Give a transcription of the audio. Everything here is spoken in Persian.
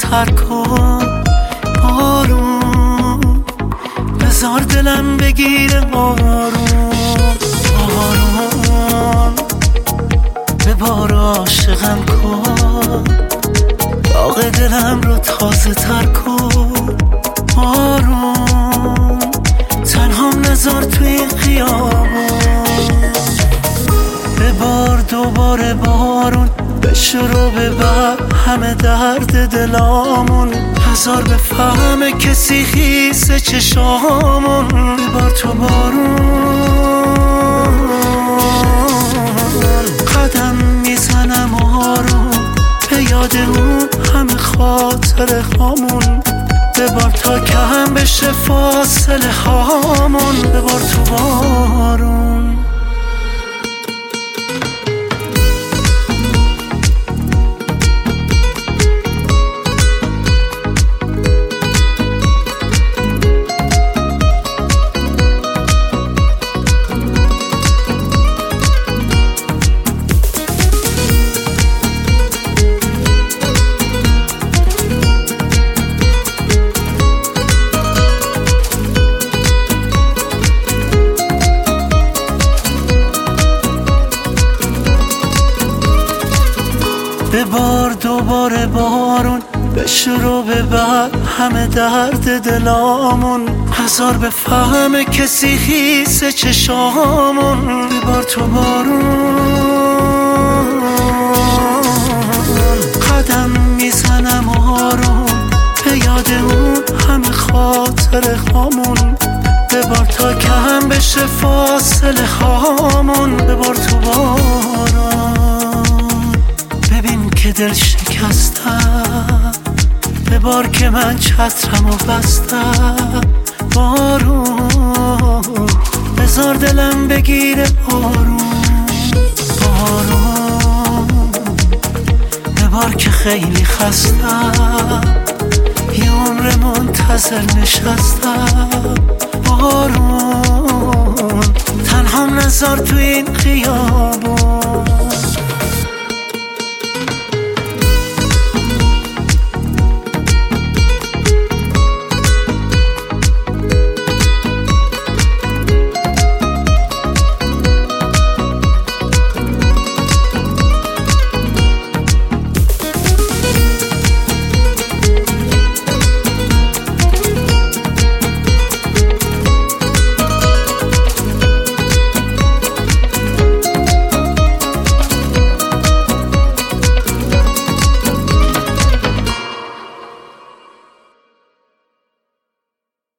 تر کن بارون، بذار دلم بگیره بارون. بارون ببار عاشقم کن، داغ دلم رو تازه تر کن. بارون تنهام نذار توی این خیابون. ببار دوباره بارون، بشورو ببر همه درد دلامون. هزار بفهمه کسی خیسه چشامون. ببار تو بارون، قدم میزنم آروم به یاد اون همه خاطره هامون. ببار تا کم بشه فاصله هامون. ببار تو بارون. ببار دوباره بارون، بشورو ببر همه درد دلامون. هزار بفهمه کسی خیسه چشامون. ببار تو بارون، قدم میزنم آروم به یاد اون همه خاطره هامون. ببار تا کم بشه فاصله هامون. ببار تو بارون، ببین که دل شکستم. ببار که من چترمو بستم. بارون بذار دلم بگیره بارون. بارون ببار که خیلی خستم، یه عمر منتظر نشستم. بارون تنهام نذار تو این خیابون.